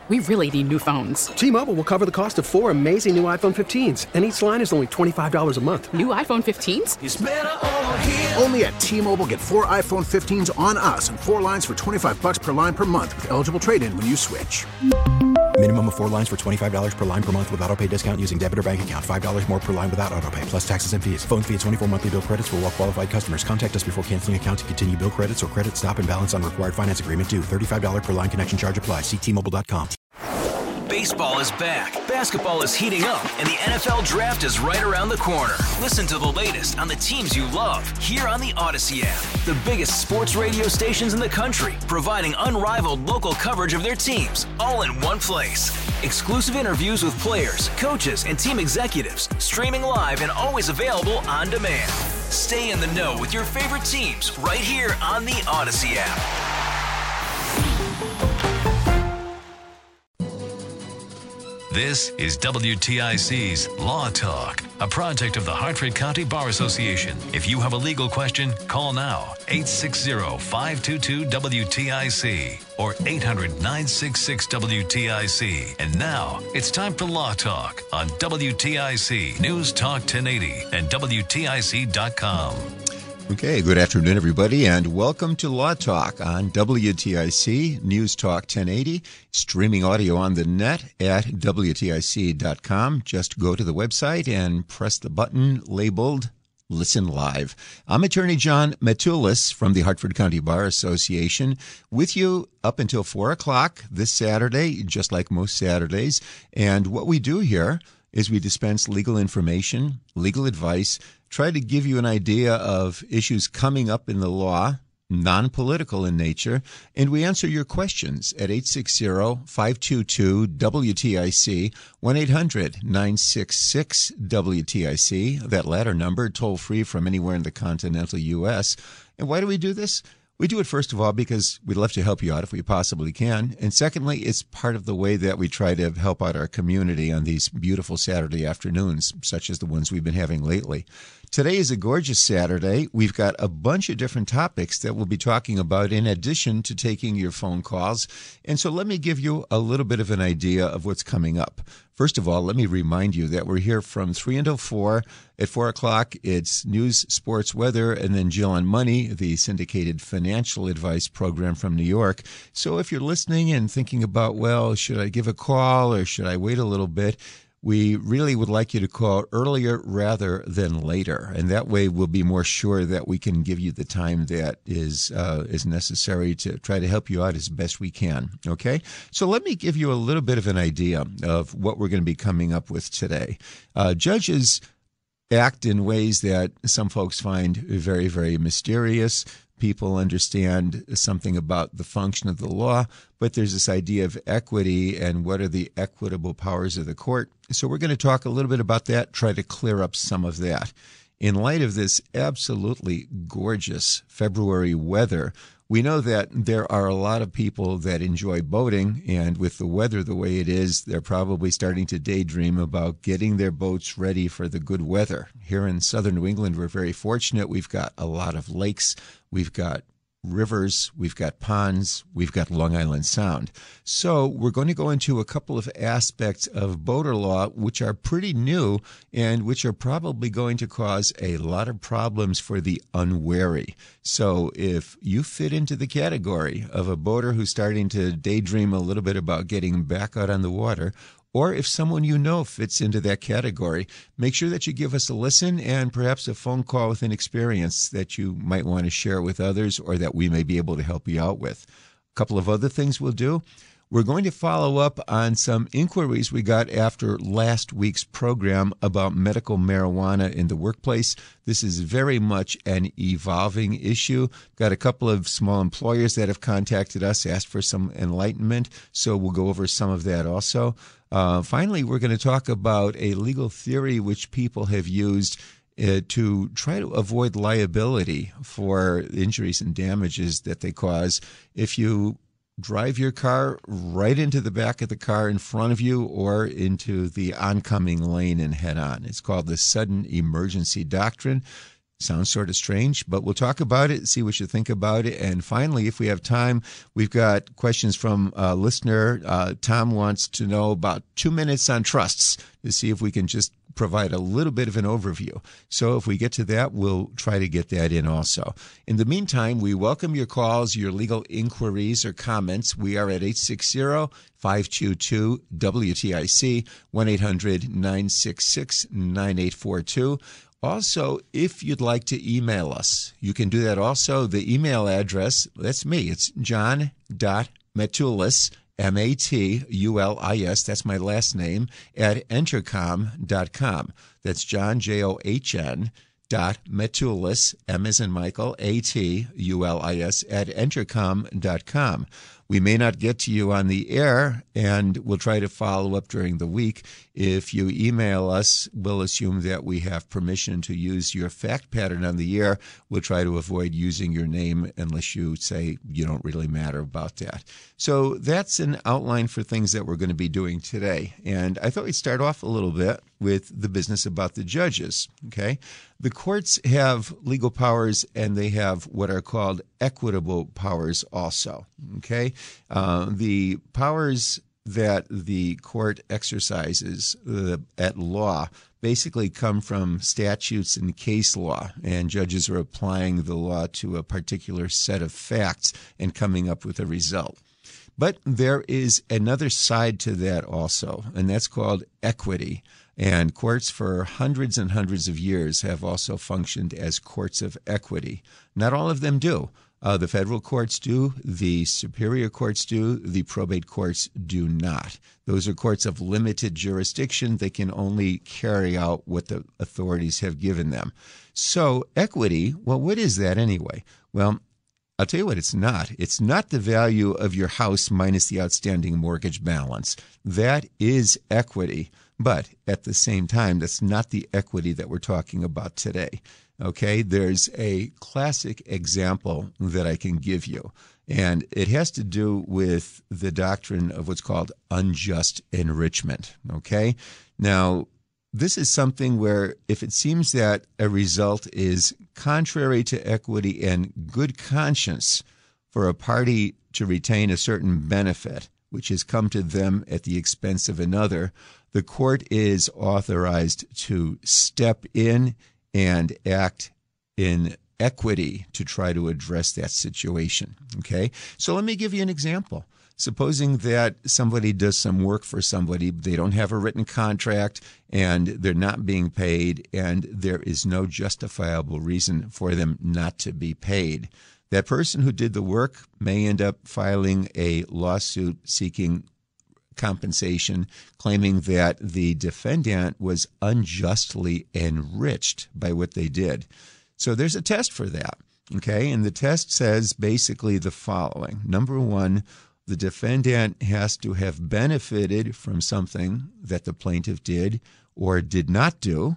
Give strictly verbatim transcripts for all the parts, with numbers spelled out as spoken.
We really need new phones. T-Mobile will cover the cost of four amazing new iPhone fifteens, and each line is only twenty-five dollars a month. New iPhone fifteens? It's better over here. Only at T-Mobile, get four iPhone fifteens on us and four lines for twenty-five dollars per line per month with eligible trade-in when you switch. Minimum of four lines for twenty-five dollars per line per month with autopay discount using debit or bank account. five dollars more per line without autopay, plus taxes and fees. Phone fee at twenty-four monthly bill credits for well-qualified customers. Contact us before canceling account to continue bill credits or credit stop and balance on required finance agreement due. thirty-five dollars per line connection charge applies. See T Mobile dot com. Baseball is back, basketball is heating up, and the N F L Draft is right around the corner. Listen to the latest on the teams you love here on the Odyssey app. The biggest sports radio stations in the country, providing unrivaled local coverage of their teams, all in one place. Exclusive interviews with players, coaches, and team executives, streaming live and always available on demand. Stay in the know with your favorite teams right here on the Odyssey app. This is W T I C's Law Talk, a project of the Hartford County Bar Association. If you have a legal question, call now, eight six zero, five two two, W T I C or eight hundred, nine six six, W T I C. And now, it's time for Law Talk on W T I C News Talk ten eighty and W T I C dot com. Okay, good afternoon, everybody, and welcome to Law Talk on W T I C News Talk ten eighty, streaming audio on the net at W T I C dot com. Just go to the website and press the button labeled Listen Live. I'm Attorney John Matulis from the Hartford County Bar Association, with you up until four o'clock this Saturday, just like most Saturdays. And what we do here is we dispense legal information, legal advice, try to give you an idea of issues coming up in the law, non-political in nature, and we answer your questions at eight six zero, five two two, W T I C, one eight hundred, nine six six, W T I C, that latter number, toll-free from anywhere in the continental U S. And why do we do this? We do it, first of all, because we'd love to help you out if we possibly can. And secondly, it's part of the way that we try to help out our community on these beautiful Saturday afternoons, such as the ones we've been having lately. Today is a gorgeous Saturday. We've got a bunch of different topics that we'll be talking about in addition to taking your phone calls. And so let me give you a little bit of an idea of what's coming up. First of all, let me remind you that we're here from three until four. At four o'clock, it's news, sports, weather, and then Jill on Money, the syndicated financial advice program from New York. So if you're listening and thinking about, well, should I give a call or should I wait a little bit? We really would like you to call earlier rather than later, and that way we'll be more sure that we can give you the time that is uh, is necessary to try to help you out as best we can, okay? So let me give you a little bit of an idea of what we're going to be coming up with today. Uh, judges act in ways that some folks find very, very mysterious. People understand something about the function of the law, but there's this idea of equity and what are the equitable powers of the court. So we're going to talk a little bit about that, try to clear up some of that. In light of this absolutely gorgeous February weather, we know that there are a lot of people that enjoy boating, and with the weather the way it is, they're probably starting to daydream about getting their boats ready for the good weather. Here in southern New England, we're very fortunate. We've got a lot of lakes. We've got rivers, we've got ponds, we've got Long Island Sound. So we're going to go into a couple of aspects of boater law which are pretty new and which are probably going to cause a lot of problems for the unwary. So if you fit into the category of a boater who's starting to daydream a little bit about getting back out on the water, or if someone you know fits into that category, make sure that you give us a listen and perhaps a phone call with an experience that you might want to share with others or that we may be able to help you out with. A couple of other things we'll do. We're going to follow up on some inquiries we got after last week's program about medical marijuana in the workplace. This is very much an evolving issue. Got a couple of small employers that have contacted us, asked for some enlightenment, so we'll go over some of that also. Uh, finally, we're going to talk about a legal theory which people have used uh, to try to avoid liability for injuries and damages that they cause if you drive your car right into the back of the car in front of you or into the oncoming lane and head on. It's called the sudden emergency doctrine. Sounds sort of strange, but we'll talk about it, see what you think about it. And finally, if we have time, we've got questions from a listener. Uh, Tom wants to know about two minutes on trusts to see if we can just provide a little bit of an overview. So if we get to that, we'll try to get that in also. In the meantime, we welcome your calls, your legal inquiries or comments. We are at eight six zero, five two two, W T I C, one eight hundred, nine six six, nine eight four two. Also, if you'd like to email us, you can do that also. The email address, that's me. It's john.matulis, M A T U L I S, that's my last name, at entercom dot com. That's John, J O H N, dot Matulis, M as in Michael, A T U L I S, at entercom dot com. We may not get to you on the air, and we'll try to follow up during the week. If you email us, we'll assume that we have permission to use your fact pattern on the air. We'll try to avoid using your name unless you say you don't really matter about that. So that's an outline for things that we're going to be doing today. And I thought we'd start off a little bit with the business about the judges, okay? The courts have legal powers, and they have what are called equitable powers also, okay? Uh, the powers that the court exercises uh, at law basically come from statutes and case law, and judges are applying the law to a particular set of facts and coming up with a result. But there is another side to that also, and that's called equity. And courts for hundreds and hundreds of years have also functioned as courts of equity. Not all of them do. Uh, the federal courts do, the superior courts do, the probate courts do not. Those are courts of limited jurisdiction. They can only carry out what the authorities have given them. So equity, well, what is that anyway? Well, I'll tell you what it's not. It's not the value of your house minus the outstanding mortgage balance. That is equity. But at the same time, that's not the equity that we're talking about today. Okay, there's a classic example that I can give you, and it has to do with the doctrine of what's called unjust enrichment. Okay, now this is something where if it seems that a result is contrary to equity and good conscience for a party to retain a certain benefit, which has come to them at the expense of another, the court is authorized to step in and act in equity to try to address that situation. Okay? So let me give you an example. Supposing that somebody does some work for somebody, they don't have a written contract, and they're not being paid, and there is no justifiable reason for them not to be paid. That person who did the work may end up filing a lawsuit seeking compensation, claiming that the defendant was unjustly enriched by what they did. So there's a test for that, okay? And the test says basically the following. Number one, the defendant has to have benefited from something that the plaintiff did or did not do.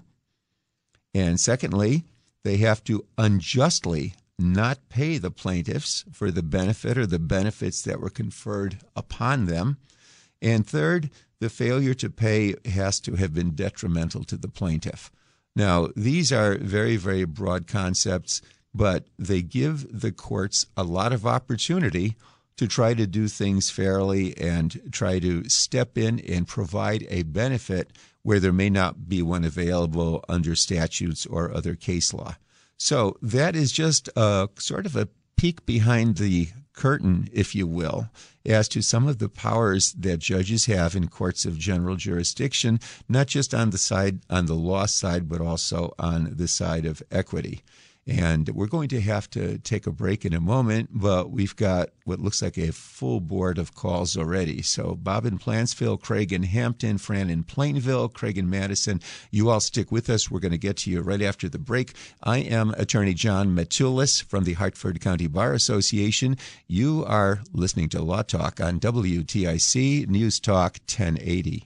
And secondly, they have to unjustly not pay the plaintiffs for the benefit or the benefits that were conferred upon them. And third, the failure to pay has to have been detrimental to the plaintiff. Now, these are very, very broad concepts, but they give the courts a lot of opportunity to try to do things fairly and try to step in and provide a benefit where there may not be one available under statutes or other case law. So that is just a sort of a peek behind the curtain, if you will, as to some of the powers that judges have in courts of general jurisdiction, not just on the side, on the law side, but also on the side of equity. And we're going to have to take a break in a moment, but we've got what looks like a full board of calls already. So Bob in Plantsville, Craig in Hampton, Fran in Plainville, Craig in Madison. You all stick with us. We're going to get to you right after the break. I am Attorney John Matulis from the Hartford County Bar Association. You are listening to Law Talk on W T I C News Talk ten eighty.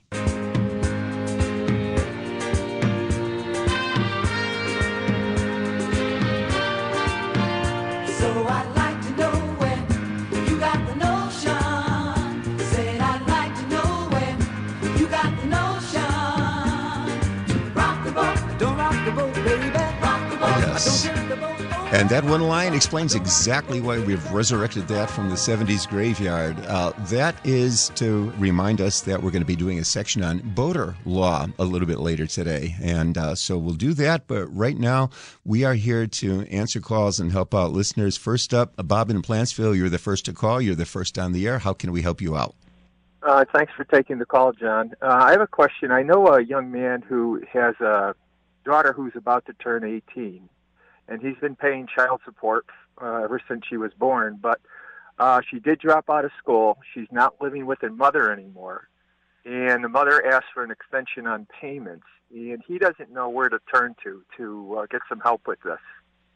Yes. And that one line explains exactly why we've resurrected that from the seventies graveyard. Uh, that is to remind us that we're going to be doing a section on boater law a little bit later today. And uh, so we'll do that. But right now, we are here to answer calls and help out listeners. First up, Bob in Plantsville, you're the first to call. You're the first on the air. How can we help you out? Uh, thanks for taking the call, John. Uh, I have a question. I know a young man who has a daughter who's about to turn eighteen. And he's been paying child support uh, ever since she was born. But uh, she did drop out of school. She's not living with her mother anymore. And the mother asked for an extension on payments. And he doesn't know where to turn to to uh, get some help with this.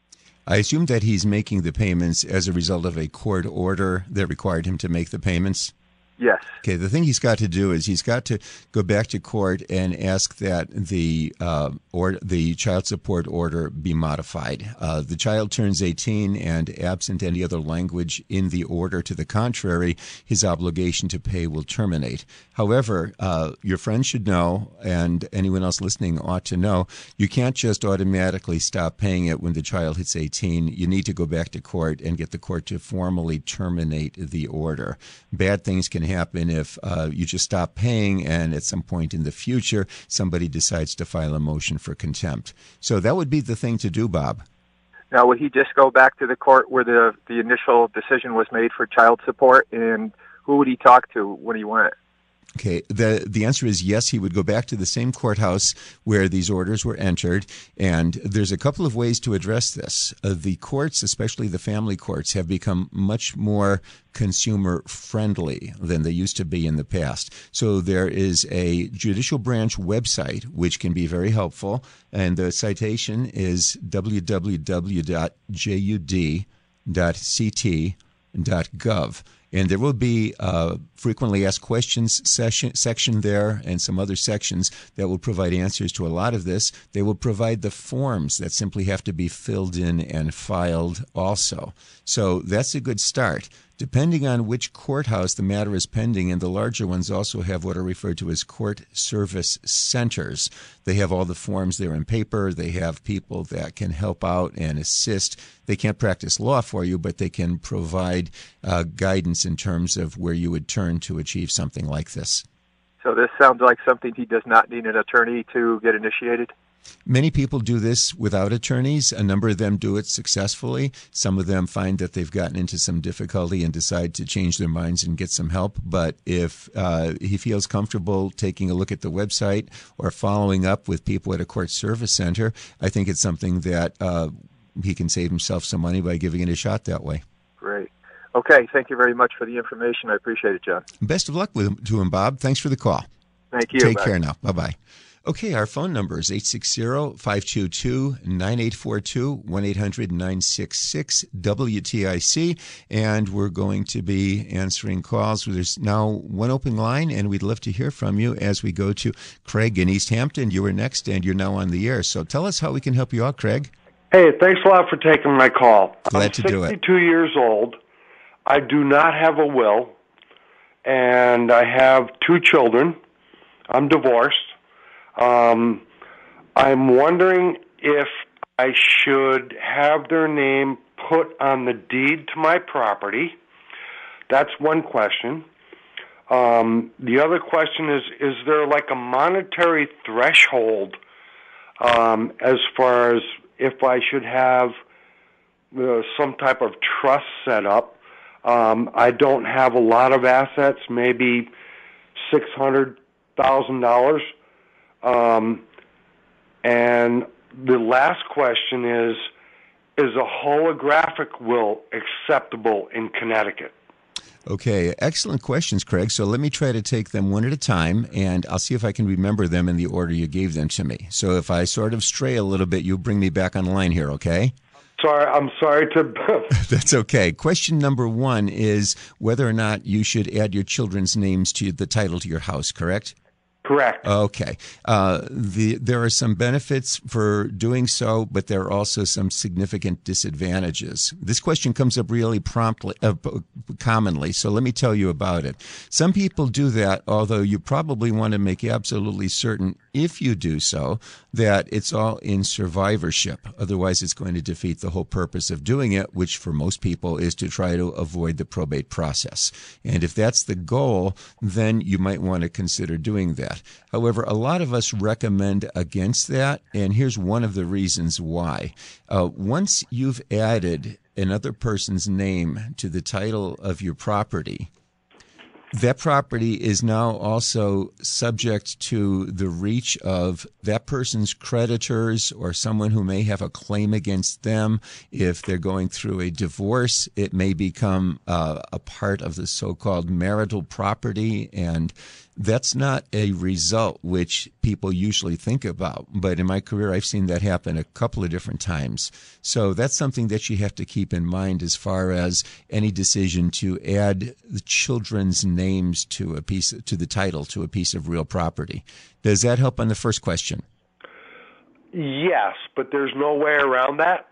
I assume that he's making the payments as a result of a court order that required him to make the payments? Yes. Okay, the thing he's got to do is he's got to go back to court and ask that the uh, or the child support order be modified. Uh, the child turns eighteen, and absent any other language in the order to the contrary, his obligation to pay will terminate. However, uh, your friend should know, and anyone else listening ought to know, you can't just automatically stop paying it when the child hits eighteen. You need to go back to court and get the court to formally terminate the order. Bad things can happen if uh, you just stop paying and at some point in the future somebody decides to file a motion for contempt. So that would be the thing to do, Bob. Now, would he just go back to the court where the, the initial decision was made for child support, and who would he talk to when he went? Okay, the the answer is yes, he would go back to the same courthouse where these orders were entered, and there's a couple of ways to address this. Uh, the courts, especially the family courts, have become much more consumer-friendly than they used to be in the past. So there is a judicial branch website which can be very helpful, and the citation is w w w dot j u d dot c t dot gov. And there will be a frequently asked questions session, section there and some other sections that will provide answers to a lot of this. They will provide the forms that simply have to be filled in and filed also. So that's a good start. Depending on which courthouse the matter is pending, and the larger ones also have what are referred to as court service centers. They have all the forms there in paper. They have people that can help out and assist. They can't practice law for you, but they can provide uh, guidance in terms of where you would turn to achieve something like this. So this sounds like something he does not need an attorney to get initiated? Many people do this without attorneys. A number of them do it successfully. Some of them find that they've gotten into some difficulty and decide to change their minds and get some help. But if uh, he feels comfortable taking a look at the website or following up with people at a court service center, I think it's something that uh, he can save himself some money by giving it a shot that way. Great. Okay, thank you very much for the information. I appreciate it, John. Best of luck with, to him, Bob. Thanks for the call. Thank you. Take Bye. care now. Bye-bye. Okay, our phone number is eight six zero, five two two, nine eight four two, one eight hundred, nine six six, W T I C, and we're going to be answering calls. There's now one open line, and we'd love to hear from you as we go to Craig in East Hampton. You were next, and you're now on the air. So tell us how we can help you out, Craig. Hey, thanks a lot for taking my call. Glad I'm to do it. sixty-two years old. I do not have a will, and I have two children. I'm divorced. Um, I'm wondering if I should have their name put on the deed to my property. That's one question. Um, the other question is, is there like a monetary threshold um, as far as if I should have uh, some type of trust set up? Um, I don't have a lot of assets, maybe six hundred thousand dollars. Um, and the last question is, is a holographic will acceptable in Connecticut? Okay, excellent questions, Craig. So let me try to take them one at a time, and I'll see if I can remember them in the order you gave them to me. So if I sort of stray a little bit, you bring me back on line here, okay? Sorry, I'm sorry to... That's okay. Question number one is whether or not you should add your children's names to the title to your house, correct? Correct. Okay. Uh, the there are some benefits for doing so, but there are also some significant disadvantages. This question comes up really promptly, uh, commonly, so let me tell you about it. Some people do that, although you probably want to make absolutely certain, if you do so, that it's all in survivorship. Otherwise, it's going to defeat the whole purpose of doing it, which for most people is to try to avoid the probate process. And if that's the goal, then you might want to consider doing that. However, a lot of us recommend against that, and here's one of the reasons why. Uh, once you've added another person's name to the title of your property, that property is now also subject to the reach of that person's creditors or someone who may have a claim against them. If they're going through a divorce, it may become uh, a part of the so-called marital property, and that's not a result which people usually think about. But in my career, I've seen that happen a couple of different times. So that's something that you have to keep in mind as far as any decision to add the children's names to a piece, to the title, to a piece of real property. Does that help on the first question? Yes, but there's no way around that.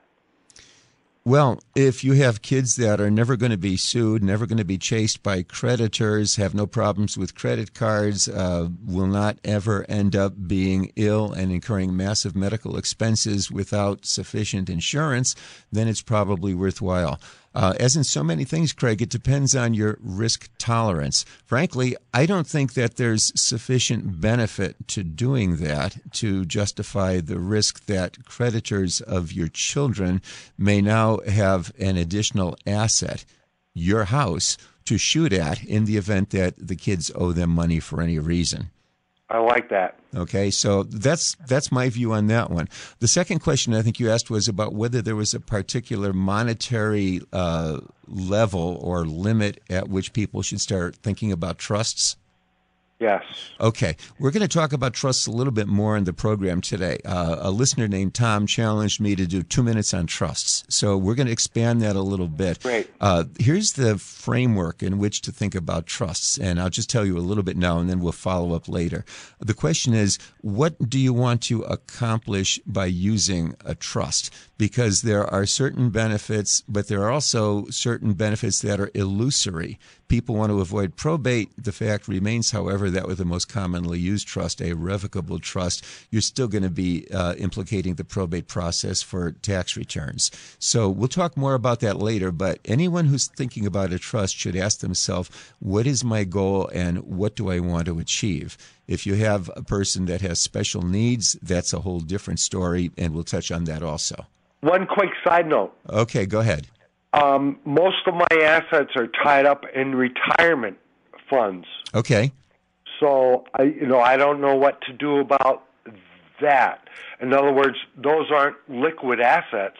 Well, if you have kids that are never going to be sued, never going to be chased by creditors, have no problems with credit cards, uh, will not ever end up being ill and incurring massive medical expenses without sufficient insurance, then it's probably worthwhile. Uh, as in so many things, Craig, it depends on your risk tolerance. Frankly, I don't think that there's sufficient benefit to doing that to justify the risk that creditors of your children may now have an additional asset, your house, to shoot at in the event that the kids owe them money for any reason. I like that. Okay, so that's that's my view on that one. The second question I think you asked was about whether there was a particular monetary uh, level or limit at which people should start thinking about trusts. Yes. Okay. We're going to talk about trusts a little bit more in the program today. Uh, a listener named Tom challenged me to do two minutes on trusts. So we're going to expand that a little bit. Great. Uh, here's the framework in which to think about trusts. And I'll just tell you a little bit now, and then we'll follow up later. The question is, what do you want to accomplish by using a trust? Because there are certain benefits, but there are also certain benefits that are illusory. People want to avoid probate. The fact remains, however, that with the most commonly used trust, a revocable trust, you're still going to be uh, implicating the probate process for tax returns. So we'll talk more about that later, but anyone who's thinking about a trust should ask themselves, what is my goal and what do I want to achieve? If you have a person that has special needs, that's a whole different story, and we'll touch on that also. One quick side note. Okay, go ahead. Um, most of my assets are tied up in retirement funds. Okay. So I, you know, I don't know what to do about that. In other words, those aren't liquid assets.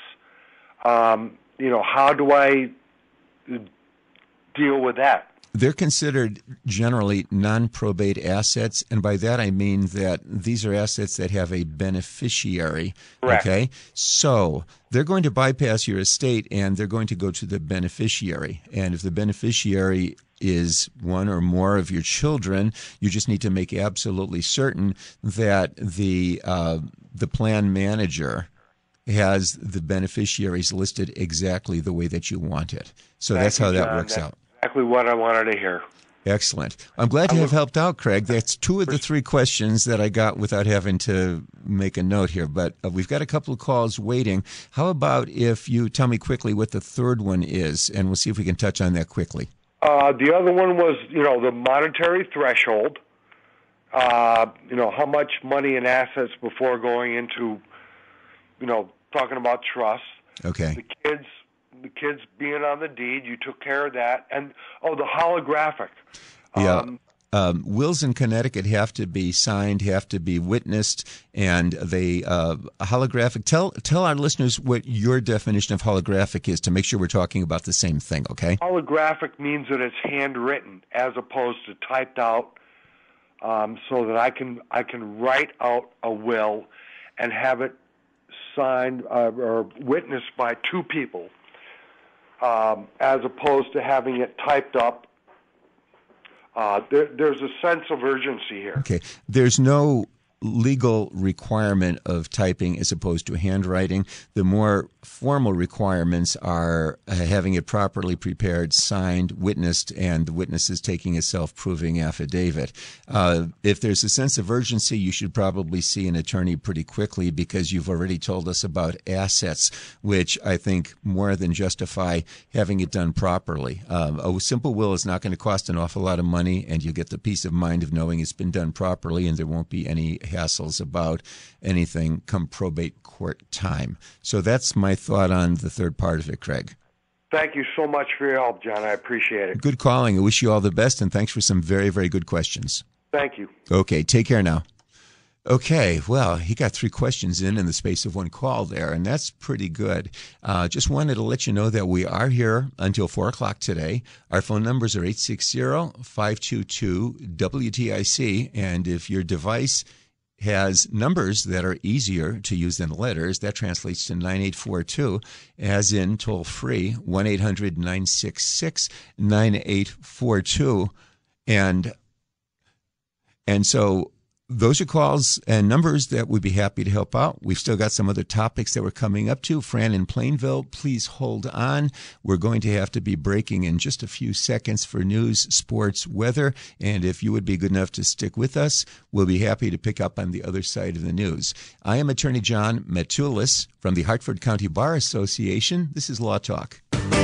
Um, you know, how do I deal with that? They're considered generally non-probate assets, and by that I mean that these are assets that have a beneficiary. Correct. Okay? So they're going to bypass your estate, and they're going to go to the beneficiary. And if the beneficiary is one or more of your children, you just need to make absolutely certain that the uh, the plan manager has the beneficiaries listed exactly the way that you want it. So Thank that's how you, that John. works That's out. Exactly what I wanted to hear. Excellent. I'm glad to have helped out, Craig. That's two of the three questions that I got without having to make a note here, but uh, we've got a couple of calls waiting. How about if you tell me quickly what the third one is, and we'll see if we can touch on that quickly. Uh, the other one was, you know, the monetary threshold, uh, you know, how much money and assets before going into, you know, talking about trust. Okay. The kids, the kids being on the deed, you took care of that. And, oh, the holographic. Yeah. Um, Um, wills in Connecticut have to be signed, have to be witnessed, and they uh, holographic. Tell tell our listeners what your definition of holographic is to make sure we're talking about the same thing. Okay. Holographic means that it's handwritten as opposed to typed out, um, so that I can I can write out a will and have it signed uh, or witnessed by two people, um, as opposed to having it typed up. Uh, there, there's a sense of urgency here. Okay. There's no legal requirement of typing as opposed to handwriting. The more formal requirements are uh, having it properly prepared, signed, witnessed, and the witness is taking a self-proving affidavit. Uh, if there's a sense of urgency, you should probably see an attorney pretty quickly because you've already told us about assets, which I think more than justify having it done properly. Um, a simple will is not going to cost an awful lot of money, and you'll get the peace of mind of knowing it's been done properly and there won't be any hassles about anything come probate court time. So that's my thought on the third part of it, Craig. Thank you so much for your help, John. I appreciate it. Good calling. I wish you all the best, and thanks for some very, very good questions. Thank you. Okay, take care now. Okay, well, he got three questions in in the space of one call there, and that's pretty good. Uh, just wanted to let you know that we are here until four o'clock today. Our phone numbers are eight six zero, five two two, W T I C, and if your device has numbers that are easier to use than letters, that translates to nine eight four two, as in toll-free, one eight hundred nine six six nine eight four two. And, and so those are calls and numbers that we'd be happy to help out. We've still got some other topics that we're coming up to. Fran in Plainville, please hold on. We're going to have to be breaking in just a few seconds for news, sports, weather. And if you would be good enough to stick with us, we'll be happy to pick up on the other side of the news. I am Attorney John Matulis from the Hartford County Bar Association. This is Law Talk.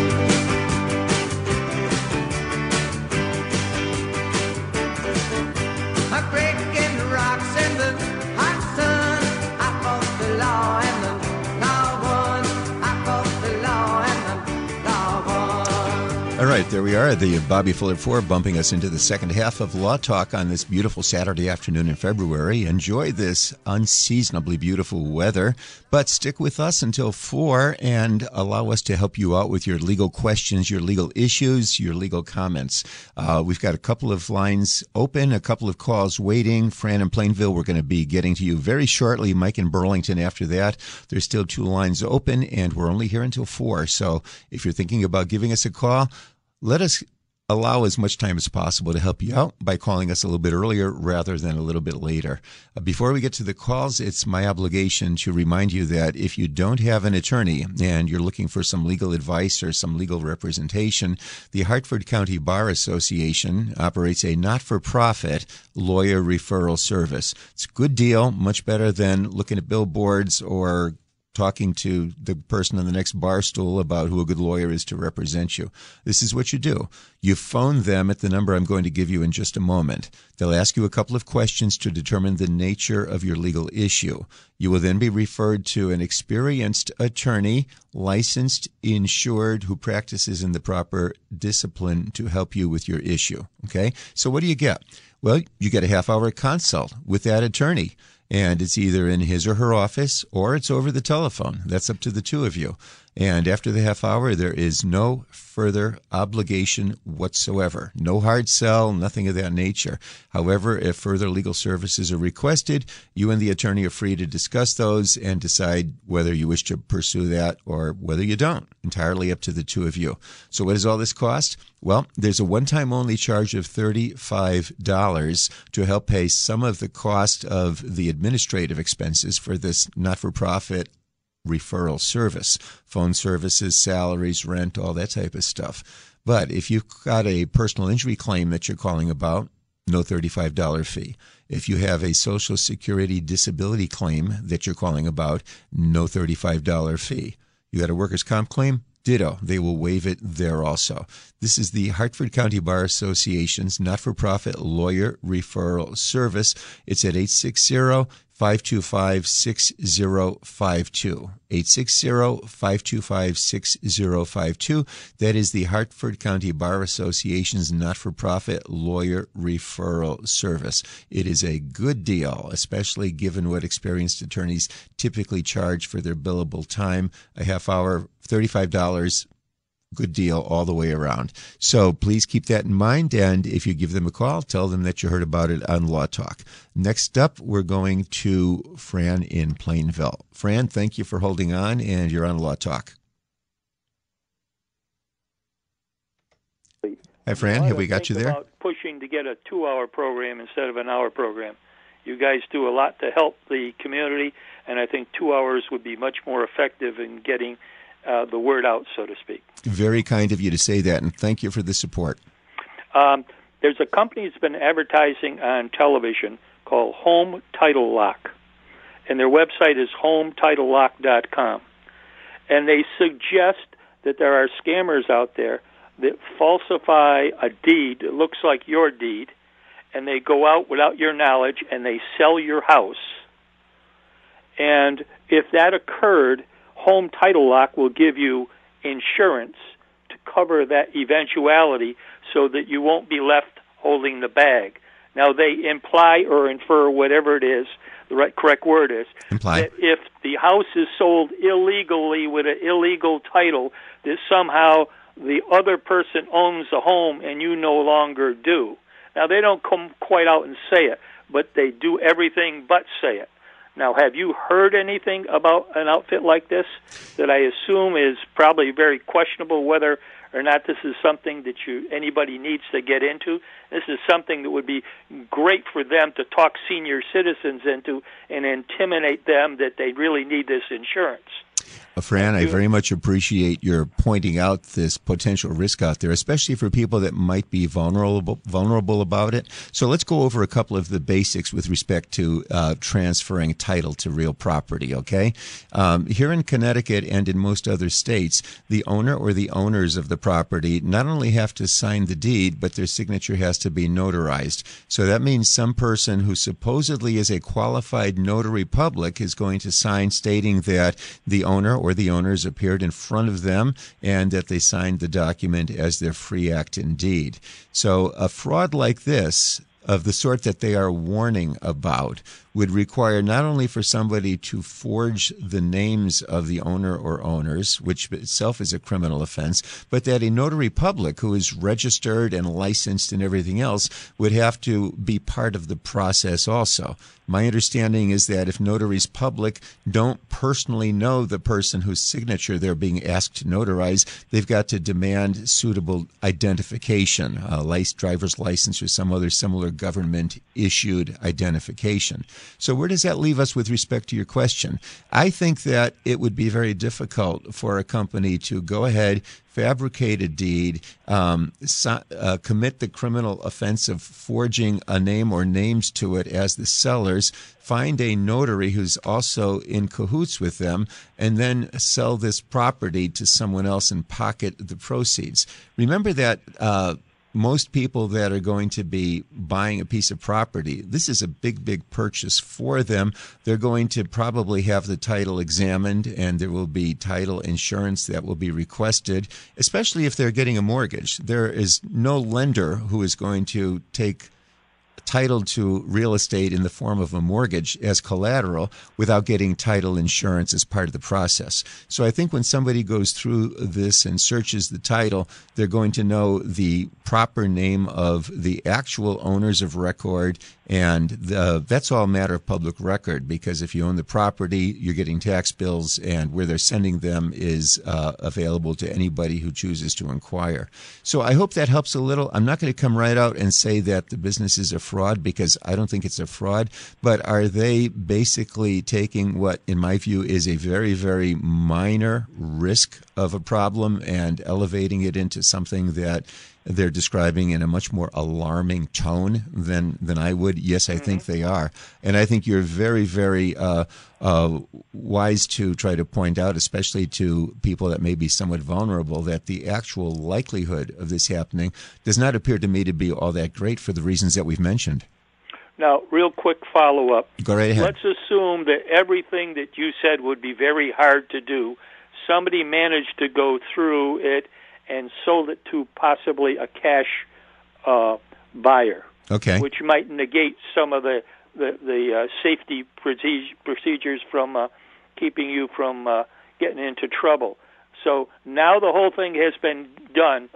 All right, there we are, the Bobby Fuller Four, bumping us into the second half of Law Talk on this beautiful Saturday afternoon in February. Enjoy this unseasonably beautiful weather, but stick with us until four and allow us to help you out with your legal questions, your legal issues, your legal comments. Uh, we've got a couple of lines open, a couple of calls waiting. Fran in Plainville, we're going to be getting to you very shortly. Mike in Burlington after that. There's still two lines open, and we're only here until four. So if you're thinking about giving us a call, let us allow as much time as possible to help you out by calling us a little bit earlier rather than a little bit later. Uh, before we get to the calls, it's my obligation to remind you that if you don't have an attorney and you're looking for some legal advice or some legal representation, the Hartford County Bar Association operates a not-for-profit lawyer referral service. It's a good deal, much better than looking at billboards or talking to the person on the next bar stool about who a good lawyer is to represent you. This is what you do. You phone them at the number I'm going to give you in just a moment. They'll ask you a couple of questions to determine the nature of your legal issue. You will then be referred to an experienced attorney, licensed, insured, who practices in the proper discipline to help you with your issue. Okay? So what do you get? Well, you get a half-hour consult with that attorney. And it's either in his or her office or it's over the telephone. That's up to the two of you. And after the half hour, there is no further obligation whatsoever. No hard sell, nothing of that nature. However, if further legal services are requested, you and the attorney are free to discuss those and decide whether you wish to pursue that or whether you don't. Entirely up to the two of you. So what does all this cost? Well, there's a one-time only charge of thirty-five dollars to help pay some of the cost of the administrative expenses for this not-for-profit referral service, phone services, salaries, rent, all that type of stuff. But if you've got a personal injury claim that you're calling about, no thirty-five dollars fee. If you have a Social Security disability claim that you're calling about, no thirty-five dollars fee. You got a workers' comp claim? Ditto. They will waive it there also. This is the Hartford County Bar Association's not-for-profit lawyer referral service. It's at eight six zero, five two five, six zero five two. eight six zero, five two five, six zero five two. That is the Hartford County Bar Association's not-for-profit lawyer referral service. It is a good deal, especially given what experienced attorneys typically charge for their billable time. A half hour, thirty-five dollars. Good deal all the way around. So please keep that in mind, and if you give them a call, tell them that you heard about it on Law Talk. Next up, we're going to Fran in Plainville. Fran, thank you for holding on, and you're on Law Talk. Hi, Fran. Well, Have we got you there? About pushing to get a two-hour program instead of an hour program. You guys do a lot to help the community, and I think two hours would be much more effective in getting uh, the word out, so to speak. Very kind of you to say that, and thank you for the support. Um, there's a company that's been advertising on television called Home Title Lock, and their website is home title lock dot com. And they suggest that there are scammers out there that falsify a deed that looks like your deed, and they go out without your knowledge and they sell your house. And if that occurred, Home Title Lock will give you insurance to cover that eventuality so that you won't be left holding the bag. Now, they imply or infer, whatever it is, the right, correct word is, imply. that if the house is sold illegally with an illegal title, that somehow the other person owns the home and you no longer do. Now, they don't come quite out and say it, but they do everything but say it. Now, have you heard anything about an outfit like this that I assume is probably very questionable whether or not this is something that you anybody needs to get into? This is something that would be great for them to talk senior citizens into and intimidate them that they really need this insurance. Uh, Fran, I very much appreciate your pointing out this potential risk out there, especially for people that might be vulnerable vulnerable about it. So let's go over a couple of the basics with respect to uh, transferring title to real property, okay? Um, here in Connecticut and in most other states, the owner or the owners of the property not only have to sign the deed, but their signature has to be notarized. So that means some person who supposedly is a qualified notary public is going to sign stating that the owner or the owners appeared in front of them and that they signed the document as their free act indeed. So a fraud like this, of the sort that they are warning about, would require not only for somebody to forge the names of the owner or owners, which itself is a criminal offense, but that a notary public who is registered and licensed and everything else would have to be part of the process also. My understanding is that if notaries public don't personally know the person whose signature they're being asked to notarize, they've got to demand suitable identification, a license, driver's license or some other similar government-issued identification. So where does that leave us with respect to your question? I think that it would be very difficult for a company to go ahead, fabricate a deed, um, so, uh, commit the criminal offense of forging a name or names to it as the sellers, find a notary who's also in cahoots with them, and then sell this property to someone else and pocket the proceeds. Remember that uh, most people that are going to be buying a piece of property, this is a big, big purchase for them. They're going to probably have the title examined, and there will be title insurance that will be requested, especially if they're getting a mortgage. There is no lender who is going to take title to real estate in the form of a mortgage as collateral without getting title insurance as part of the process. So I think when somebody goes through this and searches the title, they're going to know the proper name of the actual owners of record, and the, that's all a matter of public record, because if you own the property, you're getting tax bills, and where they're sending them is uh, available to anybody who chooses to inquire. So I hope that helps a little. I'm not going to come right out and say that the business is a fraud, because I don't think it's a fraud, but are they basically taking what, in my view, is a very, very minor risk of a problem and elevating it into something that they're describing in a much more alarming tone than than I would? Yes, I think they are. And I think you're very, very uh, uh, wise to try to point out, especially to people that may be somewhat vulnerable, that the actual likelihood of this happening does not appear to me to be all that great for the reasons that we've mentioned. Now, real quick follow-up. Go right ahead. Let's assume that everything that you said would be very hard to do, somebody managed to go through it and sold it to possibly a cash uh, buyer, okay, which might negate some of the the, the uh, safety procedures from uh, keeping you from uh, getting into trouble. So now the whole thing has been done.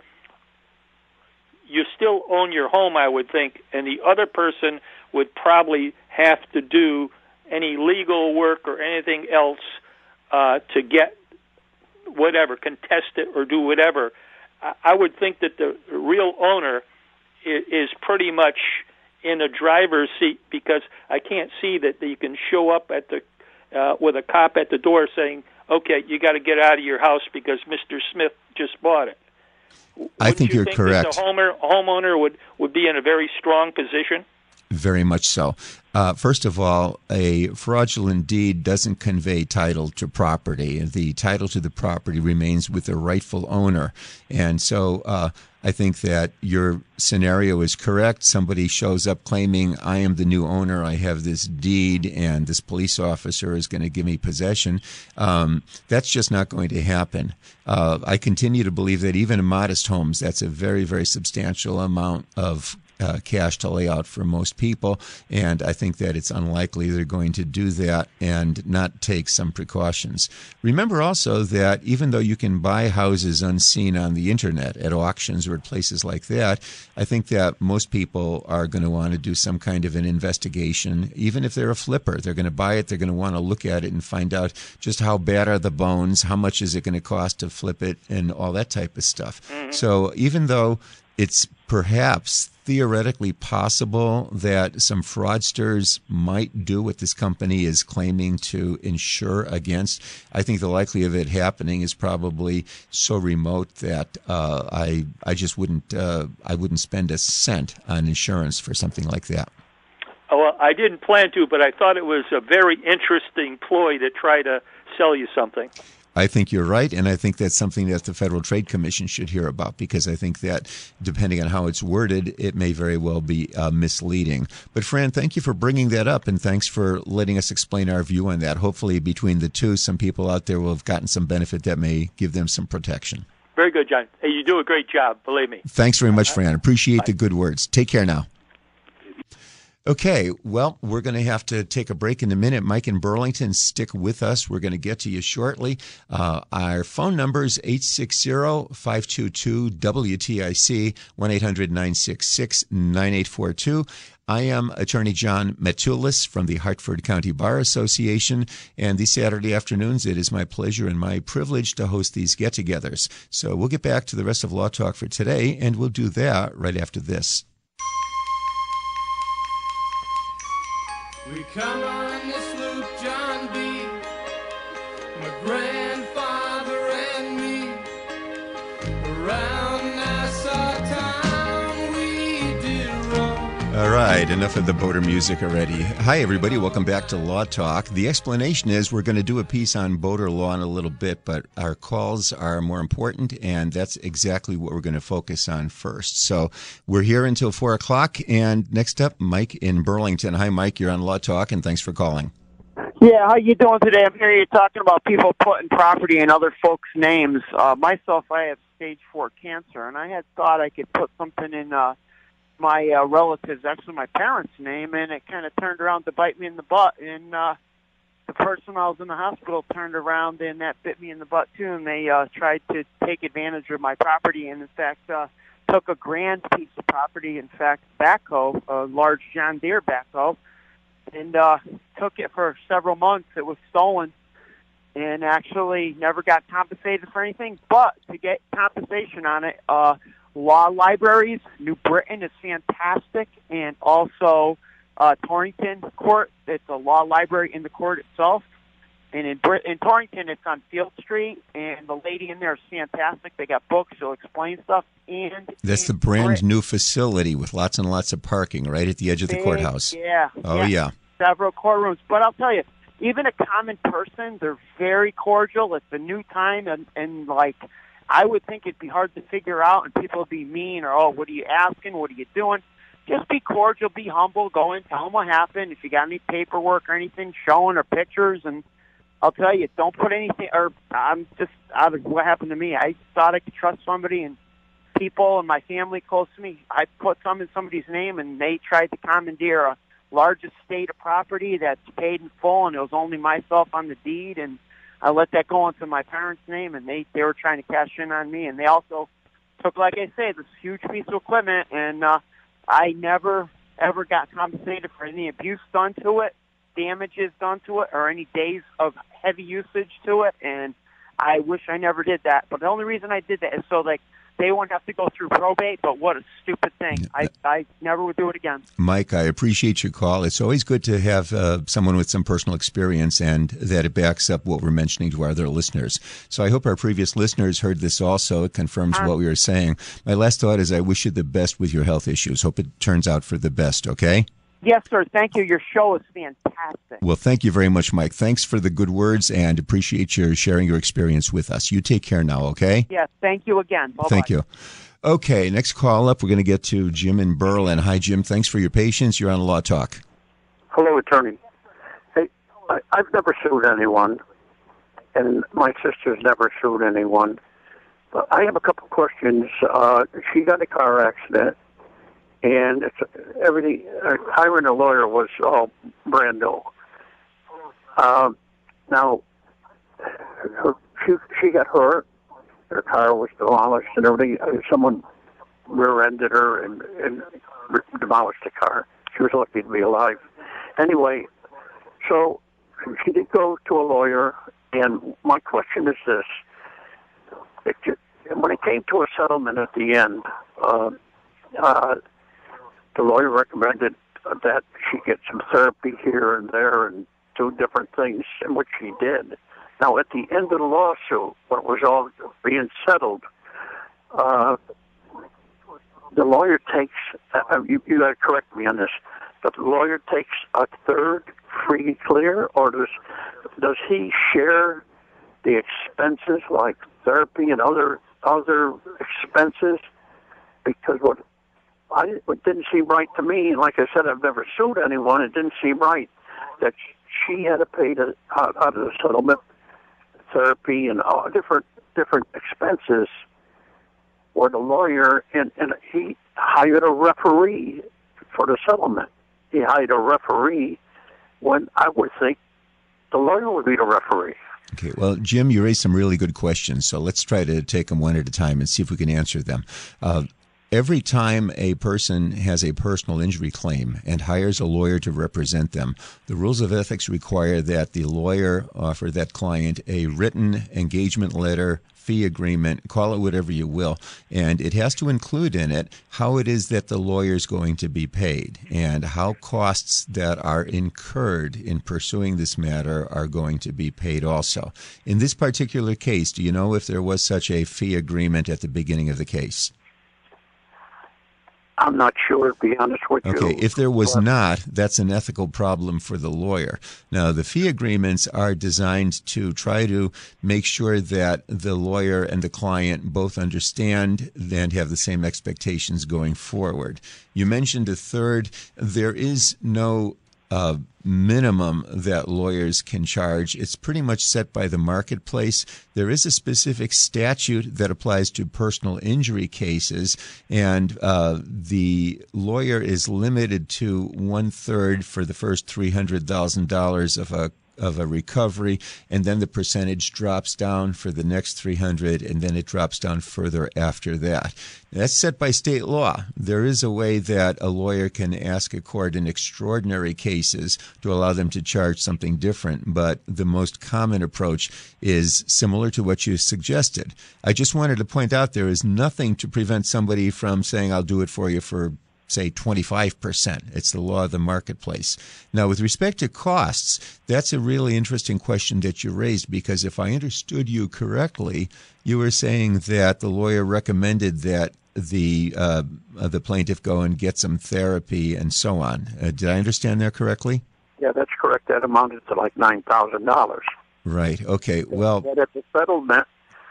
You still own your home, I would think, and the other person would probably have to do any legal work or anything else uh, to get whatever, contest it or do whatever. I would think that the real owner is pretty much in a driver's seat, because I can't see that you can show up at the uh, with a cop at the door saying, "Okay, you got to get out of your house because Mister Smith just bought it." Wouldn't I think you you're think correct. That the homeowner, homeowner would, would be in a very strong position? Very much so. Uh, first of all, a fraudulent deed doesn't convey title to property. The title to the property remains with the rightful owner. And so uh, I think that your scenario is correct. Somebody shows up claiming, I am the new owner, I have this deed, and this police officer is going to give me possession. Um, that's just not going to happen. Uh, I continue to believe that even in modest homes, that's a very, very substantial amount of Uh, cash to lay out for most people, and I think that it's unlikely they're going to do that and not take some precautions. Remember also that even though you can buy houses unseen on the internet at auctions or at places like that, I think that most people are going to want to do some kind of an investigation. Even if they're a flipper, they're going to buy it, they're going to want to look at it and find out just how bad are the bones, how much is it going to cost to flip it, and all that type of stuff. Mm-hmm. So even though it's perhaps theoretically possible that some fraudsters might do what this company is claiming to insure against, I think the likelihood of it happening is probably so remote that uh, I I just wouldn't uh, I wouldn't spend a cent on insurance for something like that. Oh, well, I didn't plan to, but I thought it was a very interesting ploy to try to sell you something. I think you're right, and I think that's something that the Federal Trade Commission should hear about, because I think that, depending on how it's worded, it may very well be uh, misleading. But, Fran, thank you for bringing that up, and thanks for letting us explain our view on that. Hopefully, between the two, some people out there will have gotten some benefit that may give them some protection. Very good, John. Hey, you do a great job, believe me. Thanks very much, Fran. Appreciate the good words. Take care now. Okay, well, we're going to have to take a break in a minute. Mike in Burlington, stick with us. We're going to get to you shortly. Uh, our phone number is eight six zero, five two two, W T I C, one eight hundred, nine six six, nine eight four two. I am Attorney John Metoulis from the Hartford County Bar Association, and these Saturday afternoons it is my pleasure and my privilege to host these get-togethers. So we'll get back to the rest of Law Talk for today, and we'll do that right after this. We come on this loop, John B., my grandfather and me, around Nassau town we did roam. All right, enough of the boater music already. Hi, everybody. Welcome back to Law Talk. The explanation is we're going to do a piece on boater law in a little bit, but our calls are more important, and that's exactly what we're going to focus on first. So we're here until four o'clock, and next up, Mike in Burlington. Hi, Mike. You're on Law Talk, and thanks for calling. Yeah, how you doing today? I'm hearing you talking about people putting property in other folks' names. Uh, myself, I have stage four cancer, and I had thought I could put something in uh, my uh, relatives, actually my parents' name, and it kind of turned around to bite me in the butt. And uh, the person I was in the hospital turned around, and that bit me in the butt too. And they uh, tried to take advantage of my property, and in fact, uh, took a grand piece of property. In fact, backhoe, a large John Deere backhoe, and uh, took it for several months. It was stolen, and actually never got compensated for anything. But to get compensation on it, uh, Law Libraries, New Britain is fantastic, and also uh, Torrington Court. It's a law library in the court itself. And in, Brit- in Torrington, it's on Field Street, and the lady in there is fantastic. They got books. She'll explain stuff. And That's the brand Brit- new facility with lots and lots of parking right at the edge of the Big, courthouse. Yeah. Oh, yeah. yeah. Several courtrooms. But I'll tell you, even a common person, they're very cordial. It's a new time, and, and like, I would think it'd be hard to figure out, and people would be mean, or, oh, what are you asking? What are you doing? Just be cordial, be humble, go in, tell them what happened. If you got any paperwork or anything showing or pictures, and I'll tell you, don't put anything, or I'm just out of what happened to me. I thought I could trust somebody, and people and my family close to me, I put some in somebody's name, and they tried to commandeer a large estate of property that's paid in full, and it was only myself on the deed, and I let that go into my parents' name, and they, they were trying to cash in on me. And they also took, like I say, this huge piece of equipment, and uh, I never, ever got compensated for any abuse done to it, damages done to it, or any days of heavy usage to it. And I wish I never did that. But the only reason I did that is so, like, they won't have to go through probate, but what a stupid thing. I, I never would do it again. Mike, I appreciate your call. It's always good to have uh, someone with some personal experience and that it backs up what we're mentioning to our other listeners. So I hope our previous listeners heard this also. It confirms Um, what we were saying. My last thought is I wish you the best with your health issues. Hope it turns out for the best, okay? Yes, sir. Thank you. Your show is fantastic. Well, thank you very much, Mike. Thanks for the good words and appreciate your sharing your experience with us. You take care now, okay? Yes, thank you again. Bye-bye. Thank you. Okay, next call up, we're going to get to Jim in Berlin. Hi, Jim. Thanks for your patience. You're on Law Talk. Hello, attorney. Hey, I, I've never sued anyone, and my sister's never sued anyone. But I have a couple questions. Uh, she got in a car accident, and it's, everything, uh, hiring a lawyer was all brand new. Uh, now, her, she, she got hurt. Her car was demolished and everything. Uh, someone rear-ended her and, and demolished the car. She was lucky to be alive. Anyway, so she did go to a lawyer, and my question is this. It just, when it came to a settlement at the end, uh, uh, the lawyer recommended that she get some therapy here and there and do different things, in which she did. Now, at the end of the lawsuit, when it was all being settled, uh, the lawyer takes, uh, you, you got to correct me on this, but the lawyer takes a third free and clear, or does, does he share the expenses like therapy and other other expenses? Because what I, it didn't seem right to me, and like I said, I've never sued anyone, it didn't seem right that she had to pay the, out, out of the settlement therapy and all different different expenses, or the lawyer, and, and he hired a referee for the settlement. He hired a referee when I would think the lawyer would be the referee. Okay, well, Jim, you raised some really good questions, so let's try to take them one at a time and see if we can answer them. Uh, Every time a person has a personal injury claim and hires a lawyer to represent them, the rules of ethics require that the lawyer offer that client a written engagement letter, fee agreement, call it whatever you will, and it has to include in it how it is that the lawyer is going to be paid and how costs that are incurred in pursuing this matter are going to be paid also. In this particular case, do you know if there was such a fee agreement at the beginning of the case? I'm not sure, to be honest with you. Okay, if there was not, that's an ethical problem for the lawyer. Now, the fee agreements are designed to try to make sure that the lawyer and the client both understand and have the same expectations going forward. You mentioned a third. There is no uh, minimum that lawyers can charge. It's pretty much set by the marketplace. There is a specific statute that applies to personal injury cases, and uh, the lawyer is limited to one-third for the first three hundred thousand dollars of a of a recovery, and then the percentage drops down for the next three hundred, and then it drops down further after that. That's set by state law. There is a way that a lawyer can ask a court in extraordinary cases to allow them to charge something different, but the most common approach is similar to what you suggested. I just wanted to point out there is nothing to prevent somebody from saying, I'll do it for you for say twenty-five percent. It's the law of the marketplace. Now, with respect to costs, that's a really interesting question that you raised, because if I understood you correctly, you were saying that the lawyer recommended that the uh, the plaintiff go and get some therapy and so on. Uh, did I understand that correctly? Yeah, that's correct. That amounted to like nine thousand dollars. Right. Okay. Well, but at the settlement,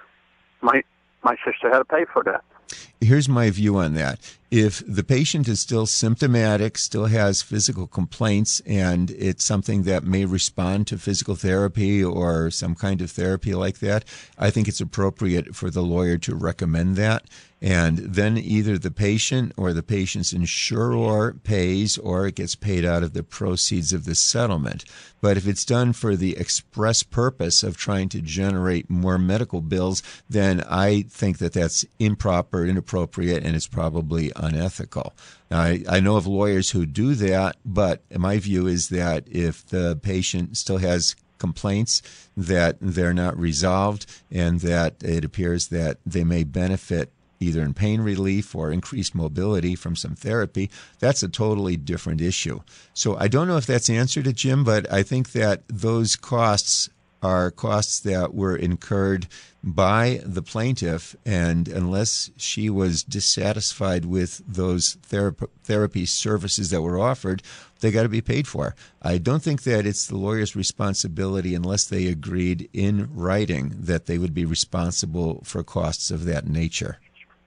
my my sister had to pay for that. Here's my view on that. If the patient is still symptomatic, still has physical complaints, and it's something that may respond to physical therapy or some kind of therapy like that, I think it's appropriate for the lawyer to recommend that. And then either the patient or the patient's insurer pays, or it gets paid out of the proceeds of the settlement. But if it's done for the express purpose of trying to generate more medical bills, then I think that that's improper, inappropriate, and it's probably unethical. Now, I, I know of lawyers who do that, but my view is that if the patient still has complaints, that they're not resolved, and that it appears that they may benefit either in pain relief or increased mobility from some therapy, that's a totally different issue. So I don't know if that's answered it, Jim, but I think that those costs are costs that were incurred by the plaintiff, and unless she was dissatisfied with those therap- therapy services that were offered, they got to be paid for. I don't think that it's the lawyer's responsibility, unless they agreed in writing that they would be responsible for costs of that nature.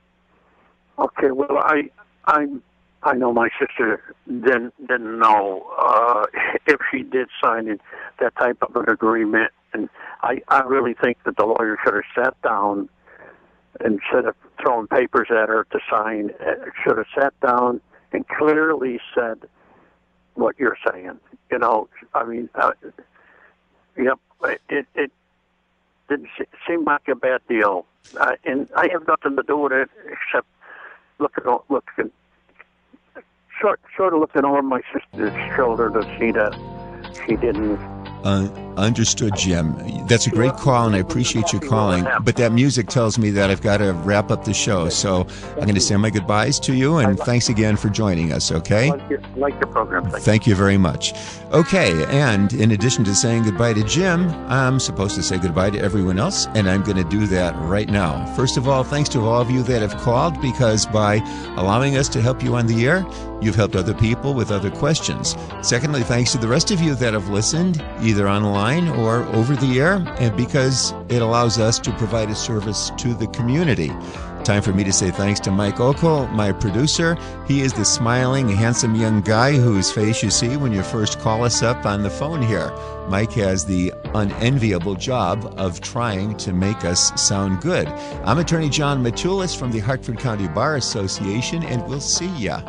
Okay, well, I I I know my sister didn't didn't know uh, if she did sign in that type of an agreement, and I I really think that the lawyer should have sat down instead of throwing papers at her to sign. Should have sat down and clearly said what you're saying. You know, I mean, uh, yep, it it didn't seem like a bad deal, uh, and I have nothing to do with it except looking looking. Sort, sort of looking over my sister's shoulder to see that she didn't. Uh, understood, Jim. That's a great call, and I appreciate you calling. But that music tells me that I've got to wrap up the show. So I'm going to say my goodbyes to you, and thanks again for joining us, okay? Like your, like your program. Thank, Thank you very much. Okay, and in addition to saying goodbye to Jim, I'm supposed to say goodbye to everyone else, and I'm going to do that right now. First of all, thanks to all of you that have called, because by allowing us to help you on the air, you've helped other people with other questions. Secondly, thanks to the rest of you that have listened, either online or over the air, and because it allows us to provide a service to the community. Time for me to say thanks to Mike Ockel, my producer. He is the smiling, handsome young guy whose face you see when you first call us up on the phone here. Mike has the unenviable job of trying to make us sound good. I'm attorney John Matulis from the Hartford County Bar Association, and we'll see ya.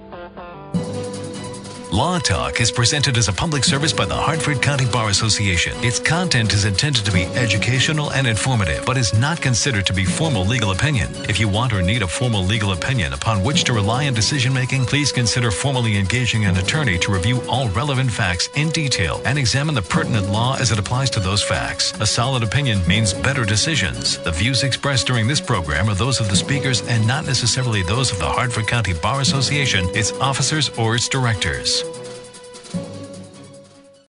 Law Talk is presented as a public service by the Hartford County Bar Association. Its content is intended to be educational and informative, but is not considered to be formal legal opinion. If you want or need a formal legal opinion upon which to rely in decision-making, please consider formally engaging an attorney to review all relevant facts in detail and examine the pertinent law as it applies to those facts. A solid opinion means better decisions. The views expressed during this program are those of the speakers and not necessarily those of the Hartford County Bar Association, its officers, or its directors.